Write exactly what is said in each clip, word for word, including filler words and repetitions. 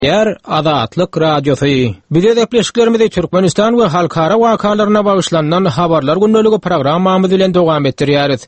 Yer Azatlyk Radiosu. Bize depleşiklerimizi Türkmenistan we halkara wakalarına bagışlanan habarlar günnöligi programmamyz bilen dowam etdirýäris.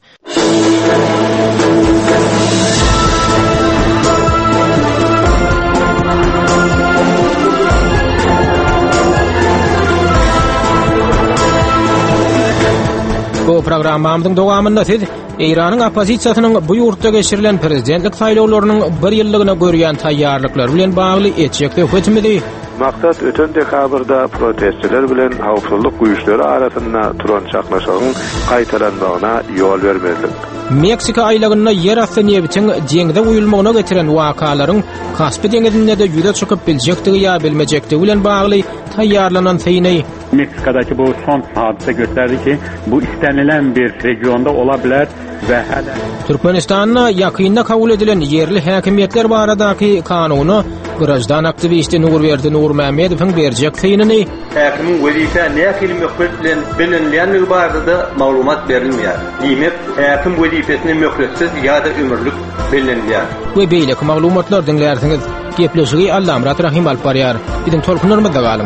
Bu programmamyzyň dowamynda siz Iranyň opozisiýasynyň bu ýurtda geçirilen prezidentlik saýlawlarynyň bir ýyllygyna görýän taýýarlyklary bilen bagly etjekde hökmedi. Maksat ötön dekabrda protestçiler bilen hawpsuzlyk güýçleri arasynda turan çaklaşygyň gaýtaranmagyna ýol bermezlik. Meksika aýlagyna yer asty nebitiň jeňde uýulmagyna getiren wakalaryň Kaspy deňizinde de ýüze çykyp biljekdigi ýa bilmejekdigi bilen bagly taýýarlanan seýney. Meksika'daki bu son hadise gösterdi ki bu istenilen bir regionda olabilir ve hala Türkmenistan'a yakında kabul edilen yerli hakimiyetler baradaky kanuny Gürajdan aktivisti Nurberdi Nurmamedowň berjek seýnini hakimin wezife nähil möhbetlen bilinýänligi barada maglumat berilmeýär. Diýmek, hakim wezifesini möhbetsiz ýa-da ömürlük bilinýär. Bu beýleki maglumatlar diňlärsiňiz. Gepleşigi Allamrat Rahim alp barýar. Biziň tolkunlarymyzda galyň.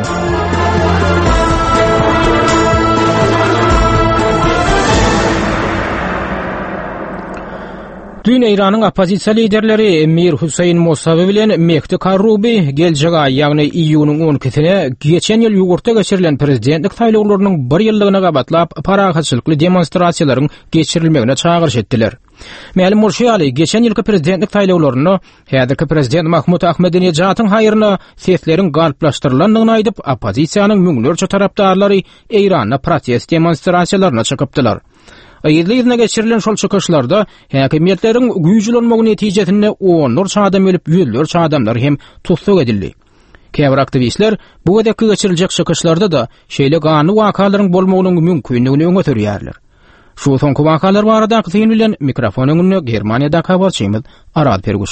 Dün Iranyň opozisiýa liderleri Emir Hüseyin Musawi bilen Mehdi Karubi geljek aý, ýagny iýunyň on ikisine geçen ýyl ýurtda geçirilen prezidentlik saýlawlarynyň bir ýyllygyna gabatlap parahatçylykly demonstrasiýalaryň geçirilmegine çağırış etdiler. Mälim Murşiýaly geçen ýylky prezidentlik saýlawlaryny häzirki prezident Mahmud Ahmedinejadiň haýyryna sesleriň galplaşdyrylandygyny aýdyp, opozisiýanyň müňlerçe tarapdarlary Iranda protest demonstrasiýalaryna çykypdylar. Aýylygyna geçirilen şol çykyşlarda häkimetleriň güýjlenmegi netijesinde onlarça adam ölüp, ýüzlerçe adamlar hem tutsak edildi. Käbir aktivistler bu gedekki geçiriljek çykyşlarda da şeýle gany wakalaryň bolmagynyň mümkinligini öňe sürýärler. Şu soňky wakalar baradaky seýin bilen mikrofonyny Germaniýada habarçymyz Arad Perguş.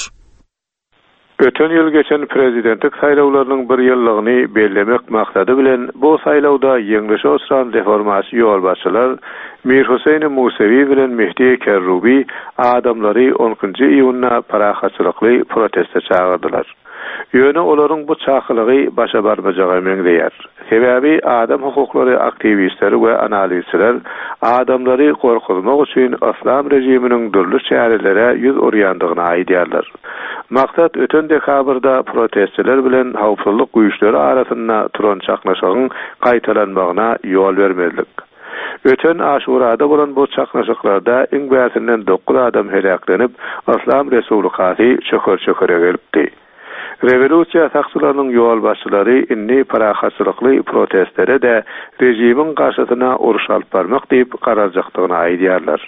Ötön ýyl geçen prezidentlik saýlawlarynyň bir ýyllygyny bellemek maksady bilen bu saýlawda ýeňleşe oturan reformasiýa ýolbaşçylar Mir Hüseyin Musawi bilen Mehdi Karubi adamlary on ikinji iýunda parahatçylykly proteste çağırdylar. Ýöne olaryň bu çağrygy başa barmajagy meňdeýär. Sebäbi adam hukuklary aktivistleri we analizçiler adamlary gorkutmak üçin Islam rejiminiň dürli çärelere ýüz orýandygyny aýdýarlar. Maksat ötön dekabrda protestçiler bilen hawpsuzlyk güýçleri arasynda turan çaklaşygyň gaýtaranmagyna ýol bermezlik. Ötön Aşurada bolan bu çaklaşyklarda iň bäsinden dokuz adam helaklanıp, Islam Resulullah'y çöker-çökere gelipdi. Revolüsiýa saksularynyň ýol başçylary inni parahatçylykly protestlere de rejimiň garşysyna uruş alyp barmak diýip gararjakdygyny aýdýarlar.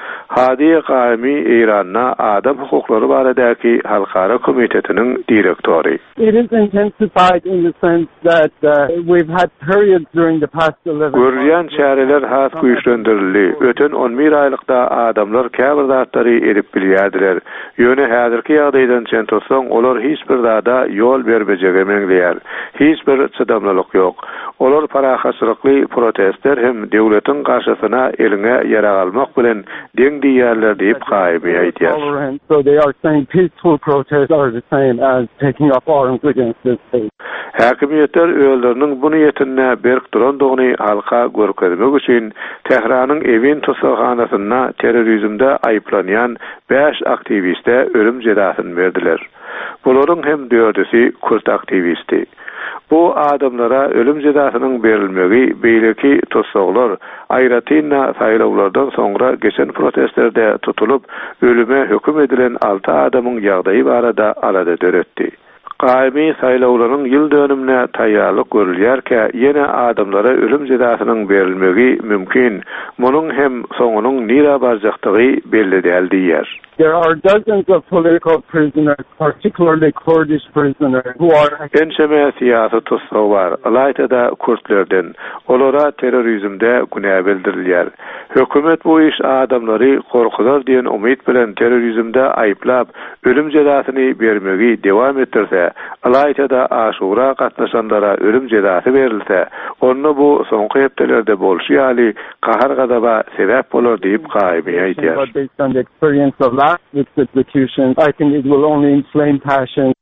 Hadi Gaýmy Iranyň adam hukuklary baradaky halkara komitetiniň direktori. It is intensified in the sense that uh, we've had periods during the past eleven Görýän çäreler has güýçlendirildi. Ötön on bir aýlykda adamlar käbir zatlary edip bilýärdiler. Ýöne häzirki ýagdaýdan çentosoň olar hiç bir zada ýol bermejegi meňdeýär. Hiç bir çydamlylyk ýok. Olar parahatçylykly protestler hem döwletiň garşysyna eliňe ýara almak bilen deň diýerler diýip Gaýmy aýdýar. So they are saying peaceful protests are the same as taking up arms against the state. Häkimetler öýleriniň bu niýetine berk durandygyny halka görkezmek üçin Tehranyň Evin Tosakhanasyna terrorizmde aýplanýan beş aktiviste ölüm jezasyny berdiler. Bularyň hem dördüsi Kürt aktivisti. Bu adamlara ölüm jezasynyň berilmegi beýleki tossaglar aýratyna saýlawlardan soňra geçen protestlerde tutulup ölüme höküm edilen altı adamyň ýagdaýy barada alada döretdi. Gaýmy saýlawlaryň ýyl dönümine taýýarlyk görülýärkä ýene adamlara ölüm jezasynyň berilmegi mümkin. Munyň hem soňunyň nira barjakdygy belli däl diýär. There are dozens of political prisoners, particularly Kurdish prisoners, who are... Enşeme siyasi tutsağı var. Alaytada Kürtlerden. Olara terrorizmde günah bildirilýär. Hökümet bu iş adamları korkular diyen umid bilen terrorizmde ayıplap, ölüm cezasyny bermegi dewam ettirse, alaytada Aşura gatnaşanlara ölüm cezasy berilse, onu bu soňky hepdelerde bolşýaly kahar gadaba sebäp bolar diýip Gaýmy aýdýar. But based on the experience of last week's execution, I think it will only inflame passion.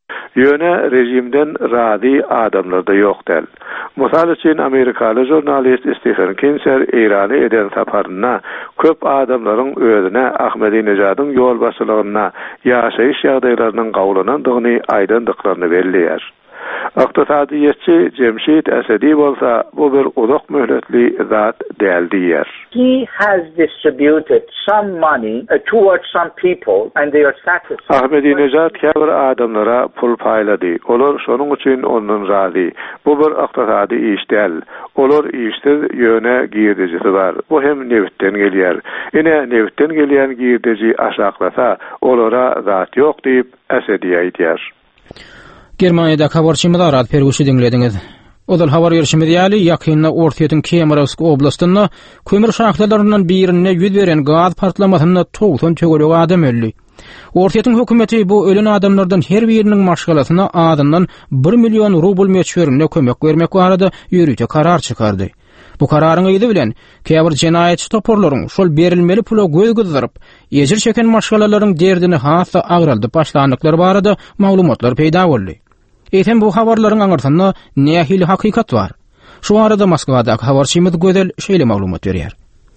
Yöne rejimden radi adamlarda yok del. Misal için Amerikalı jurnalist Stephen Kinzer İran'ı eden saparına köp adamların özüne Ahmadinejad'ın yol başçılığına yaşayış ýagdaýlarynyň gawlanandygyny aýdandyklaryny belliýär. Iqtisadiyetçi Cemşit Esedi bolsa bu bir uzak möhletli zat däl diýer. He has distributed some money uh, towards some people and they are satisfied. Ahmadinejad käbir adamlara pul paýlady. Olar şonuň üçin ondan razy. Bu bir iqtisady iş däl. Olar işsiz ýöne girdijisi bar. Bu hem nevitden gelýär. Ine nevitden gelýän girdiji aşaklasa olara zat ýok diýip Esedi aýdýar. Germaniýada habarçymyz Arat Perguşy dinlediňiz. Odal habar ýerşimi diýäli ýakynda Ortiýetň Kemerovsk oblastynda kömür şahlalaryndan birine ýüz beren gaz partlamasyna toğsan tögölük adam öldü. Ortiýetň hökümeti bu ölen adamlardan her biriniň maşgalasyna adından bir million rubl meçberine kömek bermek barada ýürüýte karar çykardy. Bu kararyň ýyly bilen käbir jenaýetçi toporlaryň şol berilmeli pula göz gyzyryp, ejir çeken maşgalalaryň derdini hassa agraldy başlandyklary barada maglumatlar peýda boldy. Eýtem bu habarlaryň aňyrtynda nähili hakykat bar. Şu arada Moskwada habarçymyz gözel şeýle maglumat berýär.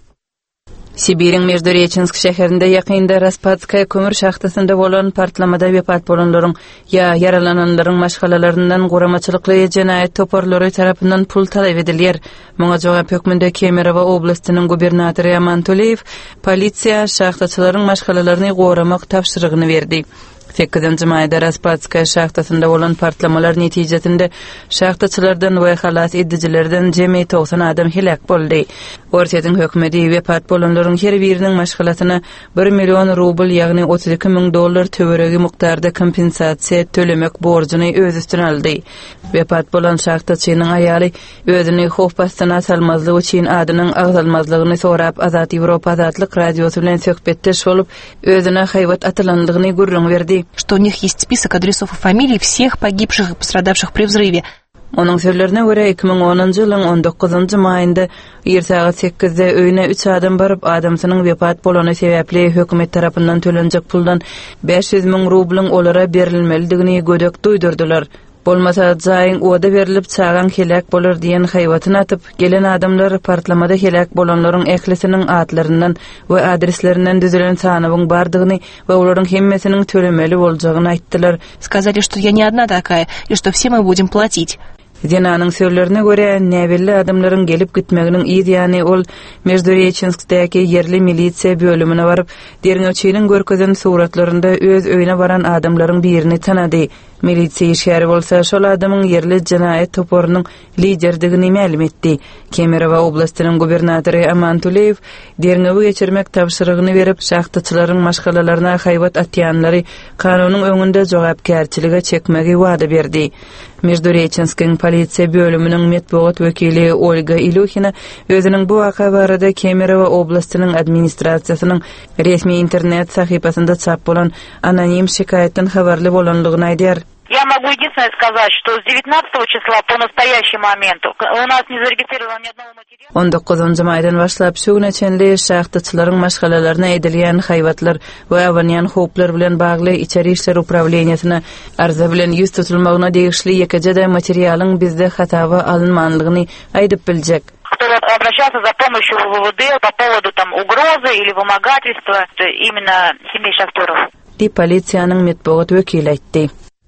Sibiriň Междуреченск şäherinde ýakynda Raspatskaya kömür şahtasynda bolan partlamada wepat bolanlaryň ýa yaralananlaryň maşgalalaryndan goramaçylykly jenaýet toporlary tarapyndan pul talap edilýär. Muňa jogap hökmünde Kemerowa oblastynyň gubernatory Aman Tuleýew polisiýa şahtaçylaryň maşgalalaryny goramak tapşyrygyny berdi. sekizinji maýda Raspatskaya şahtasynda bolan partlamalar netijesinde şahtaçylardan we halas edijilerden jemi toğsan adam helak boldy. Ortiýetň hökümeti wepat bolanlaryň her biriniň maşgalasyna bir million rubl ýagny otuz iki ming dollar töweregi mukdarda kompensasiýa tölemek borjyny öz üstüne aldy. Wepat bolan şahtaçynyň aýaly özüni hof bastyna salmazlygy üçin adynyň agzalmazlygyny sorap Azat Ýewropa Azatlyk radiosy bilen söhbetdeş bolup özüne haýwat atylandygyny gurrun berdi. Что у них есть список адресов и фамилий всех погибших и пострадавших при взрыве. Onun sözlerine göre iki ming onuncu ýylyň on dokuzunjy maýynda ýer saat sekizde öýüne üç adam barıp adamsynyň wepat bolany sebäpli hökümet tarapyndan tölenjek puldan beş yüz ming rublyň olara berilmelidigini gödek duýdurdylar. Bolmasa jaýyň oda berilip çagan helak bolar diýen haýwatyny atyp gelen adamlar partlamada helak bolanlaryň ehlisiniň atlaryndan we adreslerinden düzülen sanynyň bardygyny we olaryň hemmesiniň tölemeli boljagyny aýtdylar. Сказали, что я не одна такая, и что все мы будем платить. Jenanyň sözlerine göre näbelli adamlaryň gelip gitmeginiň ýa-ni ol Междуреченскdäki yerli milisiýa bölümine baryp derňewçiniň görkezen suratlarynda öz öýüne baran adamlaryň birini tanady. Milisiýa şäher bolsa şol adamyň yerli jenaýet toporunyň liderdigini ma'lum etdi. Kemerowa oblastynyň gubernatory Aman Tuleýew derňewi geçirmek tapşyrygyny berip şahtaçylaryň maşgalalaryna haýwat atýanlary kanunyň öňünde jogapkärçiligi çekmegi wada berdi. Междуреченскиň polisiýa bölüminiň metbuat wekili Olga Iluhina özüniň bu waka barada Kemerowa oblastynyň administrasiýasynyň resmi internet sahypasynda çap bolan anonim şikaýetden habarly bolanlygyny aýdýar. Я могу единственное сказать, что с девятнадцатого числа по настоящий момент у нас не зарегистрировано ни одного материала. on dokuzunjy maýdan başlap şu güne çenli şahtaçylaryň maşgalalaryna edilýän haýwatlar we awanýan hoplar bilen bagly içeri işler upravleniýasyna arza bilen ýüz tutulmagyna degişli ýekejede materialyň bizde hatawa alınmanlygyny aýdyp biljek. Кто обращался за помощью в ВВД по поводу там угрозы или вымогательства именно семей шахтеров. Di polisiýanyň metbuat wekili aýtdy.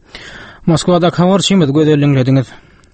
Moskwada habarçymyz gözelliňlediňiz.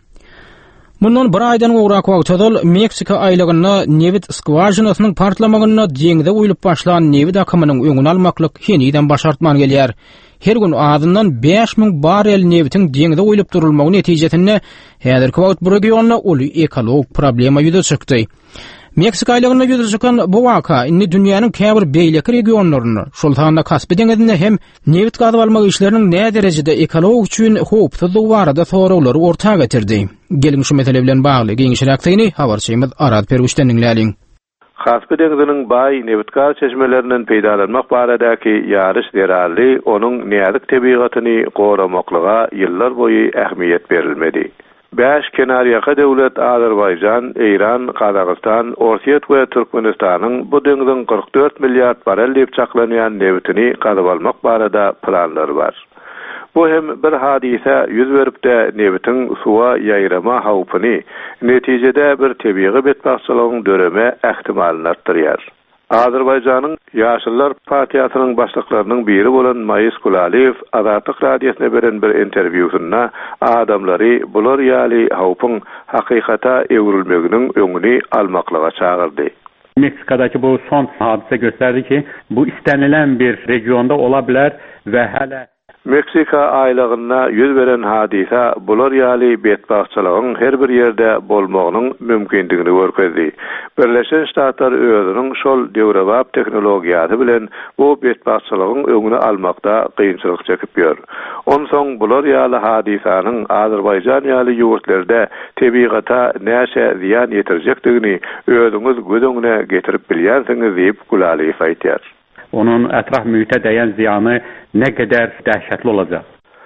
Mundan bir aýdan gowrak wagtda Meksika aýlygynda newit skważynasynyň partlamagyna diňde uýulyp başlan newit akymynyň öňüni almaklyk heniden başartman gelýär. Her gün adından beş ming barel newitiň diňde uýulyp durulmagy netijesinde häzirki wagt bu regionda uly ekolog problema ýüze çykdy. Meksika aýlygynda ýüze çykan bu waka inni dünýäniň käbir beýleki regionlaryny, şol tanda Kaspy deňizinde hem newit gazyp almak işleriniň näme derejede ekolog üçin howpsuzlygy barada soraglary ortaga getirdi. Gelin şu mesele bilen bagly giňişiräkdigini habarçymyz Arat Perguşdan dinläliň. Kaspy deňiziniň baý newit gaz çeşmelerinden peýdalanmak baradaky ýarış derali onuň näzik tebigatyny goramaklyga ýyllar boýy ähmiýet berilmedi. Beş kenariyaka devlet Azerbaycan, İran, Kazakistan, Ortiýet we Türkmenistanyň bu deňiziň kırk dört milliard barel diýip çaklanýan newitini gazyp almak barada planlary bar. Bu hem bir hadise yüz berip de nebitin suwa yayrama hawpyny, netijede bir tebiği betbaççylygyň döreme ähtimalini artdyrýar. Azerbayjanyň Ýaşyllar partiýasynyň başlyklarynyň biri bolan Mayis Kulaliyew Azatlyk radiosyna beren bir interwýusynda adamlary bular ýaly hawpyň hakykata ewrilmeginiň öňüni almaklyga çağırdy. Meksika'daki bu son hadise gösterdi ki bu istenilen bir regionda olabilir ve hele Meksika aylygynda yüz beren hadisa bular ýaly betbaççylygyň her bir ýerde bolmagynyň mümkindigini görkezdi. Birleşen Ştatlar özüniň şol döwrebap teknologiýasy bilen bu betbaççylygyň öňüni almakda kynçylyk çekip ýör. Onsoň bular ýaly hadisanyň Azerbaýjan ýaly ýurtlarda tebiğata näçe ziýan ýetirjekdigini özüňiz göz öňüne getirip bilýärsiňiz diýip Kulaliyew aýtýar. Onun etraf mühite değen ziyanı ne kadar dehşetli olacak?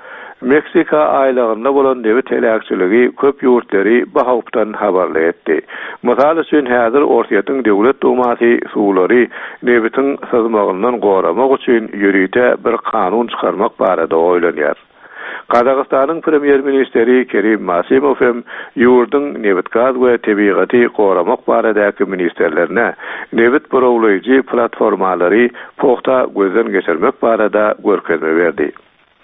Meksika aylygynda bolan dewlet telekçiligi köp ýurtlary bu hawpdan habarly etdi. Mysal üçin häzir Ortaýatyň döwlet dumasy suwlary nebitin sızmagyndan goramak üçin ýürüýte bir kanun çykarmak barada oýlanýar. Kazakistanyň premier ministeri Kerim Masimov hem ýurdyň nebit gaz we tebigaty goramak baradaky ministerlerine nebit borowlaýjy platformalary pogta gözden geçirmek barada görkezme berdi.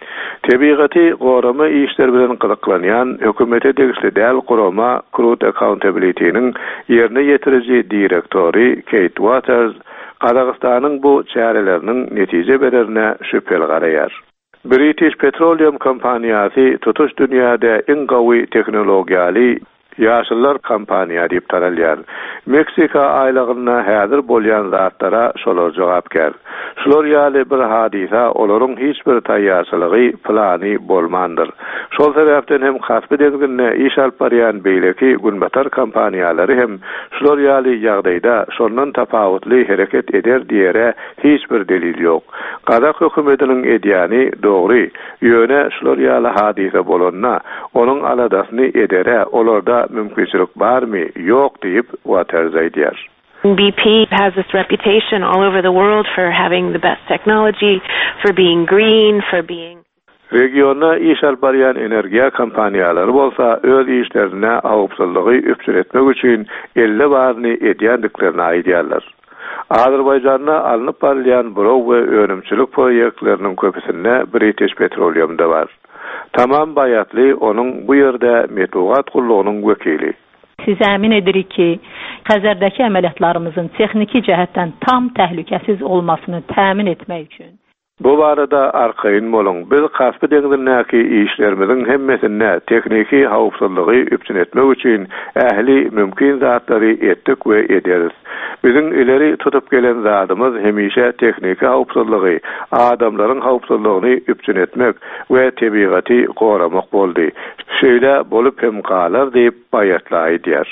Tebigaty gorama işler bilen gyzyklanýan hökümete degişli däl gorama Crude Accountability'niň ýerine ýetiriji direktori Kate Waters Kazakistanyň bu çäreleriniň netije bererine şüpheli garaýar. British Petroleum kompaniýasy tutuş dünýäde iň gawy teknologiýaly Ýaşyllar kompaniýa diýip taralýar. Meksika aylygynda häzir bolýan zatlara şolar jogap ger. Şolar ýaly bir hadisa olaryň hiç bir taýýarçylygy, plany bolmandyr. Şol sebäpden hem hasby denginde iş alyp barýan beýleki günbatar kompaniýalary hem şolar ýaly ýagdaýda şondan tapawutly hereket eder diýere hiç bir delil ýok. Kazak hökümetiniň edýäni dogry. Ýöne şolar ýaly hadisa bolanna onuň aladasyny edere olarda mümkinçilik barmy ýok diýip Waters aýdýar. B P has this reputation all over the world for having the best technology, for being green, for being Regionda iş alyp barýan energiýa kompaniýalary bolsa öz işlerine hawpsuzlygy üpsün etmek üçin elli barny edýändiklerini aýdýarlar. Azerbaýjanda alınıp barýan birok we önümçilik proýektleriniň köpüsinde British Petroleum'da var. Tamam bayatly onun bu ýerde metugat gullugynyň wekili. Siz əmin edirik ki, Xəzərdəki əməliyyatlarımızın texniki cəhətdən tam təhlükəsiz olmasını təmin etmək üçün bu barada arkayn bolun. Biz Kaspy deňizindäki işlerimizin hemmesinde tekniki hawpsuzlygy üpsün etmek üçin ähli mümkin zatlary etdik we ederiz. Bizim ileri tutup gelen zadymyz hemişe tekniki hawpsuzlygy, adamlaryň hawpsuzlygyny üpsün etmek we tebigaty goramak boldy. Şeýle bolup hem galar diýip baýatlaýdýar.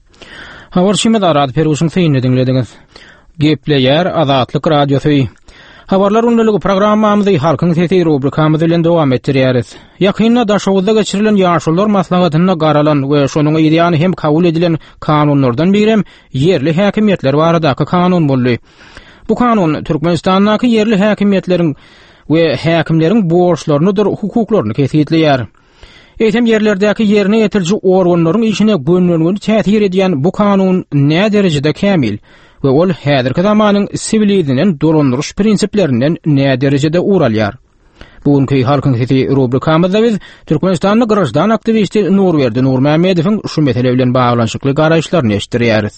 Hawar şeýle rad peruşyň feýini dinlediňiz. Gepleýär Azatlyk radiosy. Habarlar ünlülüğü programmamızı halkın sesi rubrikamızı ile devam ettirýäris. Ýakynda daşawuzda geçirilen ýaşullar maslahatyna garalan we şonuň ýa-ni hem kabul edilen kanunlardan biri yerli häkimetler baradaky kanun boldy. Bu kanun Türkmenistandaky yerli häkimetleriň we häkimleriň borçlaryny, hukuklaryny kesýetleýär. Eýtem yerlerdäki ýerine ýetirji organlaryň işine gönüllügini täsir edýän bu kanun näme derejede kämil we ol häzirki zamanyň sivilizminiň dolandyryş prinsiplerinden näme derejede uralýar. Bugünkü halkyň sesi rubrikamyzda biz Türkmenistanyň grajdan aktivisti Nurberdi Nurmammedowyň şu mesele bilen baglanşykly garaýşlaryny eşitdirýäris.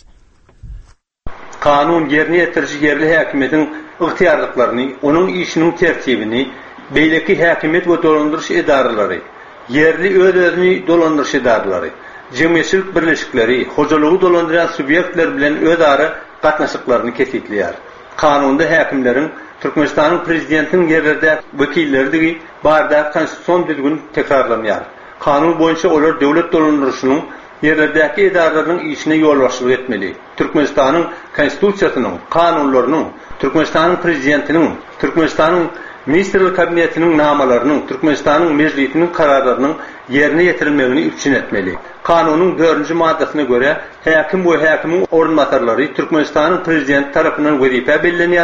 Kanun ýerine ýetirji yerli häkimetiň ygtyýarlyklaryny, onuň işiniň tertibini, beýleki häkimet we dolandyryş edaralary, yerli öz-özüni dolandyryş edaralary, jemgyýetçilik birleşikleri, hojalygy dolandyran subyektler bilen özara gatnaşyklaryny kesitleýär. Kanunda häkimleriň Türkmenistanyň prezidentiniň ýerlerde wekillerligi barda konstitusiýon düzgün tekrarlanýar. Kanun boýunça olar döwlet dolandyryşynyň ýerlerdäki edaralaryň işine ýolbaşçylyk etmeli. Türkmenistanyň konstitusiýasynyň, kanunlarynyň, Türkmenistanyň prezidentiniň, Türkmenistanyň Ministrlik kabinetiniň namalarynyň, Türkmenistanyň meclisiniň kararlarynyň ýerine ýetirilmegini üpçün etmeli. Kanunyň dördünji maddasyna göre häkim we häkimiň orunmatarlary Türkmenistanyň prezidenti tarapyndan wezife bellenýär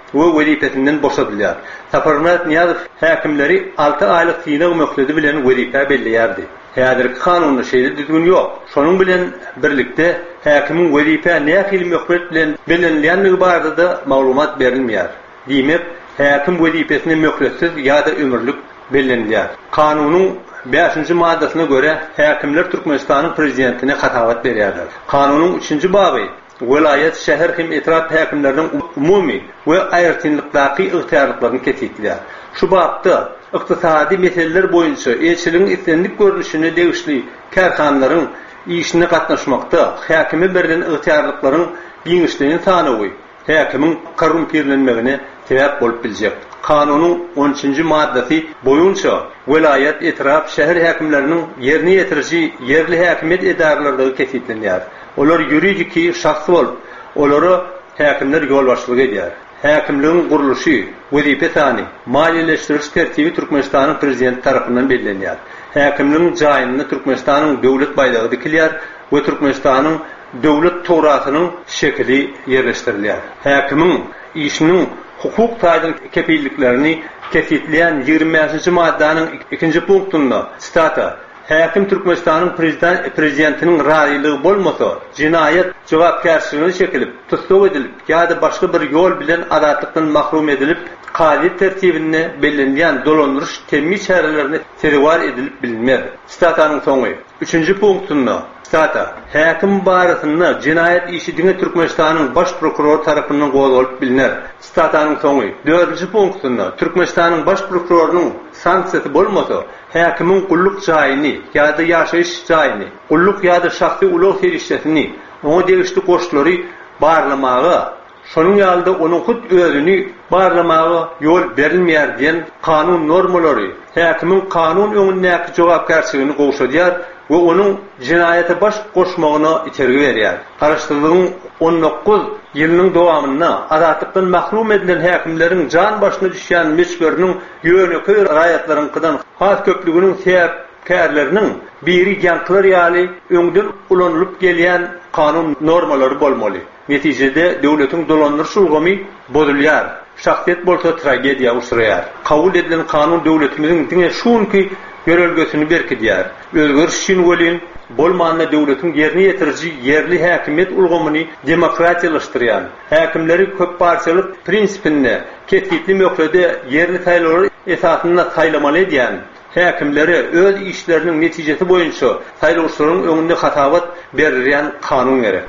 we wezifesinden boşadylýar. Saparmat Niyazov häkimleri altı aylyk synaw möhledi bilen wezife belliýärdi. Häzirki kanuny şeýle düzgün ýok. Şonuň bilen birlikde häkimiň wezife nähili möhlet bilen bellenýänligi barada maglumat berilmeýär. Diýmek, häkim wezifesini möhletsiz ýa-da ömürlük bellenýär. Kanunyň beşinji maddasyna göre häkimler Türkmenistanyň prezidentine hatabat berýärler. Kanunyň üçinji baby Welayet şäher hem etraf häkimleriniň umumy we aýyrtynlykdaky ygtyarlyklaryny kesitler. Şu babda ykdysady meseleler boýunça elçiligiň istendik görnüşini degişli karhanlaryň işine gatnaşmakda häkime berilen ygtyarlyklaryň giňişligini tanawy, häkimiň korrumpirlenmegine sebäp bolup biljek. Kanunyň on üçinji maddasy boýunça welayet etraf şäher häkimleriniň ýerine ýetiriji ýerli häkimet edarlaryndaky kesitlenýär. Olar ýuridiki şahs bolup, olary häkimler ýol başçylyk edýär. Häkimligiň guruluşy, wezife sany, maliýeleşdiriş tertibi Türkmenistanyň prezidenti tarapyndan bellenýär. Häkimligiň jaýyny Türkmenistanyň döwlet baýlygy dikilýär we Türkmenistanyň döwlet toratynyň şekli ýerleşdirilýär. Häkimiň işiniň hukuk taýdan kepilliklerini kesitleyen ýigirmi beşinji maddanyň ikinji punktunda stata häkim Türkmenistanyň prezident prezidentiniň raýlygy bolmasa jinayet jogapkärçiligine çekilip tutsak edilip ýa-da başga bir ýol bilen azatlykdan mahrum edilip qadi tertibinde bellenýän dolandyrış temmi çärelerini terwar edilip bilinmer. Statanyň soňy üçinji punktunda stata häkim barasynda jinayet işi diňe Türkmenistanyň baş prokuror tarapyndan gowulyp biliner. Statanyň soňy dördünji punktunda Türkmenistanyň baş prokurorunyň sanksiýasy bolmasa häkimiň gulluk jaýyny ýa-da ýaşaýyş jaýyny, gulluk ýa-da şahsy ulug serişletini, oňa degişli goşulary barlamagy, şonuň ýalda onuň hut özüni barlamagy ýol berilmeýär diýen kanun normalary häkimiň kanun öňündäki jogapkärçiligini gowşadýar we onuň jinayete baş goşmagyna itergi berýär. Garaşdyrlygyň on dokuz ýylynyň dowamynda azatlykdan mahrum edilen häkimleriň jan başyna düşýän meşgöriniň ýöneki raýatlarynyňkydan has köpliginiň sebäpkärleriniň biri ýanklar ýaly öňden ulanylyp gelýän kanun normalary bolmaly. Netijede döwletiň dolandyrýş ulgamy bozulýar. Şahsiýet bolsa tragediýa uçraýar. Kabul edilen kanun döwletimiziň diňe şunki görelgesini berkidýär. Özgörüş üçin welin bolmanda döwletiň ýerine ýetiriji ýerli häkimet ulgamyny demokratiýalaşdyrýan, häkimleri köp parçalyk prinsipine kesitli möhlede ýerli taýlary esasynda taýlamaly edýän, häkimleri öz işleriniň netijesi boýunça taýlawçylaryň öňünde hatabat berilýän kanun gerek.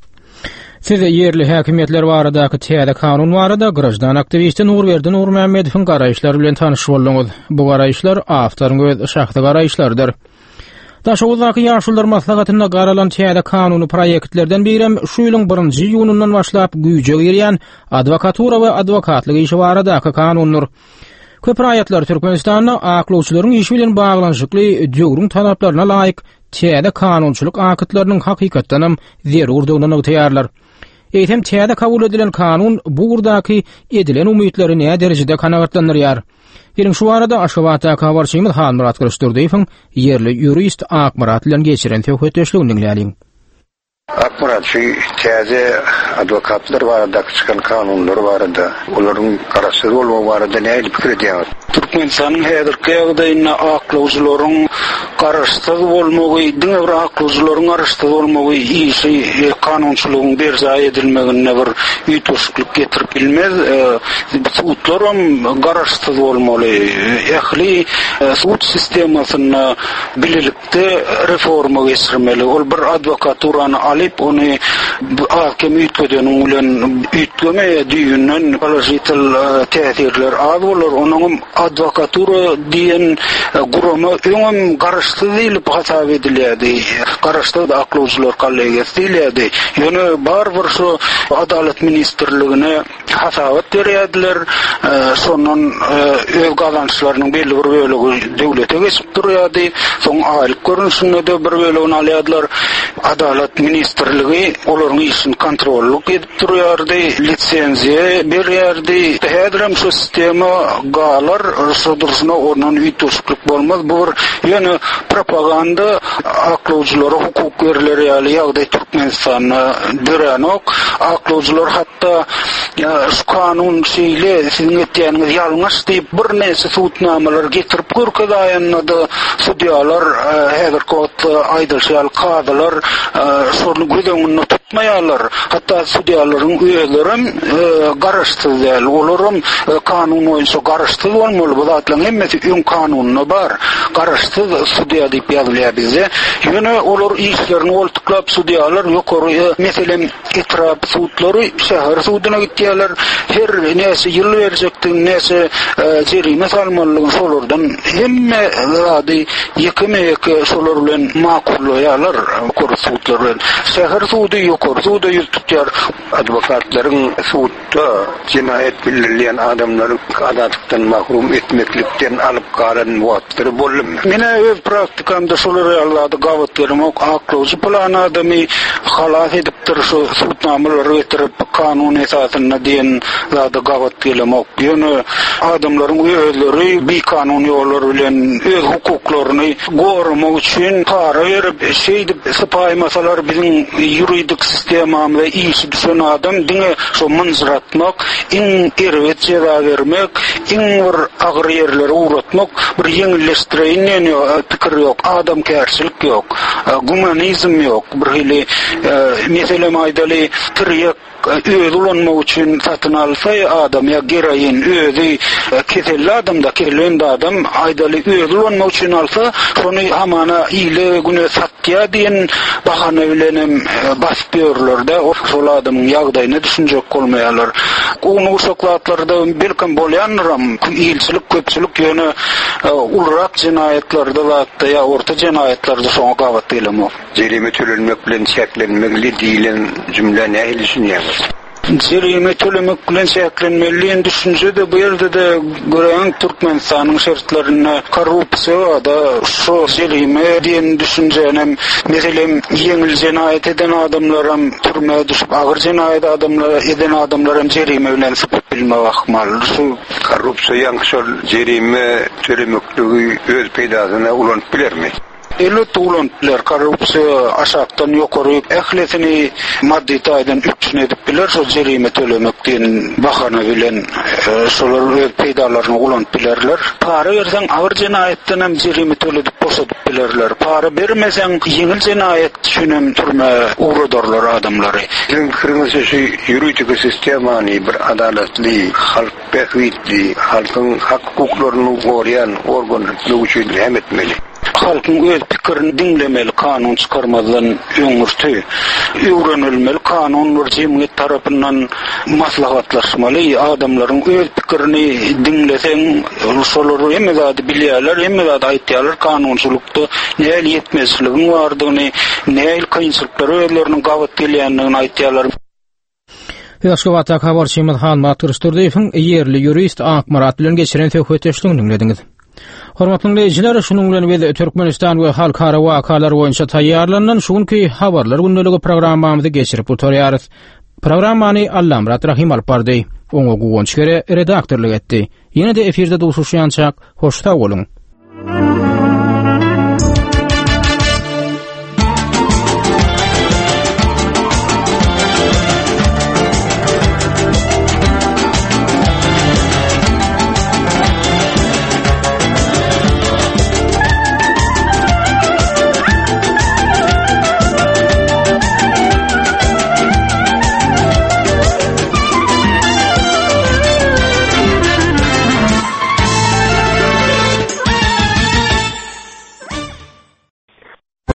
Siz yerli häkimetler baradaky täze kanun barada grajdan aktivisti Nurberdi Nurmammedowyň garaýşlary bilen tanyşyp boldyňyz. Bu garaýşlar awtoryň öz şahsy garaýşlardyr. Daşawuzdaky ýaşullar maslahatynda garalan täze kanuny proýektlerden birem şu ýylyň birinji ýunundan başlap güýje girýän adwokatura we adwokatlyk işi baradaky kanunlar. Köp raýatlar Türkmenistanyň aklawçylaryň işi bilen baglanşykly döwrüň talaplaryna laýyk täze kanunçylyk akıtlarynyň hakykatdanam zerurdygyny ýetirýärler. Eýtem täze kabul edilen kanun bu gurdaky edilen umytları näme derejede kanagatlandyrýar. Gelin şu arada Aşgabatda habarçymyz Hanmurat Kılıçdarowyň yerli jurist Akmurat bilen geçiren söhbetleşigini dinleýäliň. Akmurat şu täze adwokatlar barada çykan kanunlar barada, olaryň garaşsyz bolmagy barada näme pikir edýär? Türkmenistanyň häzirki ýagdaýyna aklawçylaryň garaşsyz bolmagy, diňe bir aklawçylaryň garaşsyz bolmagy işi kanunçylygyň berzaý edilmegine bir ýetişiklik getirip bilmez. Sudlaram garaşsyz bolmaly. Ähli sud sistemasyny bilelikde reforma geçirmeli. Ol bir adwokaturany alyp ony ahkem ýetgediň bilen ýetgeme diýenden politik täsirler az bolar. Onuň adwokatura diýen gurama öňem garaşsyz diýilip hasap edilýärdi. Garaşsyz aklawçylar kollegiýasy diýilýärdi. Ýöne bar bir şu adalet ministrligine hasabat berýärdiler. Şondan öz gazançlarynyň belli bir bölegi döwlete geçip durýardy. Soň aýlyk görnüşinde de bir bölegini alýardylar. Adalet Ministerligi olaryň işini kontrolluk edip durýardy, lisenziýa berýärdi. Häzirem şu sistema galar sodursyna onuň ýetişiklik bolmaz. Bu ýöne propaganda aklawjylary, hukuk berleri ýaly ýagdaý Türkmenistanyna dörenok. Aklawjylar hatda şu kanun şeýle siziň etýäniňiz ýalňyş diýip bir näse suwtnamalar getirip görkezýänler. Sudiyalar häzirki wagtda aýdylşýar kadylar şonu gödöňünde tutmaýarlar. Hatda sudiýalaryň öýelerim garaşdyr däl. Olaryň kanun boýunça garaşdyr bolmaly. Bu zatlaryň hemmesi öň kanunyna bar. Garaşdyr sudiýa diýip ýazylýar bizde. Ýöne olar işlerini oltuklap sudiýalar ýokary meselem etrap suwtlary şäher suwdyna gitýärler. Her näse ýyl berjekdiň, näse jerime salmalygyny şolardan hemme zady ýekime-ýeke şolar bilen makulloýarlar. Ýokary suwtlar bilen şäher suwdy ýokary suwda ýurtýar. Adwokatlaryň suwtda cinayet bildirýän adamlary adatykdan mahrum etmeklikden alyp galan wagtlary boldy. Mene öz praktikamda şolar ýaly gawatlarym ok aklawjy plan adamy halas edipdir şu suwtnamalary getirip kanun esasyna diýen zady gawat gelmek. Ýöne adamlaryň öýleri bir kanun ýolları bilen öz hukuklaryny gorumak üçin para berip şeýdi sypaýmasalar biziň ýuridik sistemamyza işi düşen adam diňe şu mınzratmak, iň erwet jera bermek, iň bir agyr ýerlere uğratmak, bir ýeňilleşdiren pikir ýok, adam kärçilik ýok, gumanizm ýok. Bir hili meselem aýdaly tiryek öýüz ulanmak üçin satyn alsa adam ya geraýin öýüzi kesel adamda keselen adam aýdaly öýüz ulanmak üçin alsa şonu hamana ýyle güne satýa diýen bahana bilen basyp berýärler-de şol adamyň ýagdaýyna düşünjek bolmaýarlar. Unu uşaklatlarda belkem bolýanram ýylçylyk köpçülik ýöne ulrak jinaýetlarda zatda ya orta jinaýetlarda şoňa gawat gelmek. Jerime tölenmek bilen çeklenmekli diýilen jümle nähili düşünýär? Jerime tölemek bilen çeklenmeli düşünje de bu ýerde de gören Türkmenistanyň şertlerini korrupsiýa da şu jerime diýen düşünjenem meselem ýeňil jinaýet eden adamlarym türmäge düşüp agyr jinaýet adamlar eden adamlarym jerime bilen sypyp bilmek ahmal. Şu korrupsiýa şol jerime tölemekligi öz peýdasyna ulanyp bilermi? Elit ulanlar korrupsiýa aşakdan ýokary ähletini maddi taýdan üçin edip biler, şol jerime tölemekden bahana bilen şolar öz peýdalaryny ulanyp bilerler. Para berseň agyr jinaýetden hem jerime töledip boşadyp bilerler. Para bermeseň ýeňil jinaýet üçin hem türme uğradarlar adamlary. Sizin fikiriňizçe şu ýuridik sistemany bir adaletli, halk behwitli, halkyň hak hukuklaryny gorýan organlar üçin hem etmeli. Halkyň öz pikirini dinlemeli, kanun çykarmadan öňürtü. Öwrenilmeli, kanun bir jemgyýet tarapyndan maslahatlaşmaly, adamlaryň öz pikirini dinleseň, şolary hemme zady bilýärler, hemme zady aýtýarlar kanunçylykda näil ýetmezligi bardygyny, näil kynçylyklary özleriniň gawat gelýändigini aýtýarlar. Ýa-da wagtda habarçymyz Hanmat Tursturdiewiň ýerli ýurist Akmarat bilen geçiren söhbetleşigini dinlediňiz. Hormatly dinleýijiler, şunuň bilen biz Türkmenistan we halkara wakalar boýunça taýýarlanan şuňky habarlar gündəligi programmamyzy geçirip oturýarys. Programmany Allamrat Rahim alpardy. Oňa gowunç kere redaktorlyk etdi. Ýene-de efirde duşuşýançak, hoşta bolun.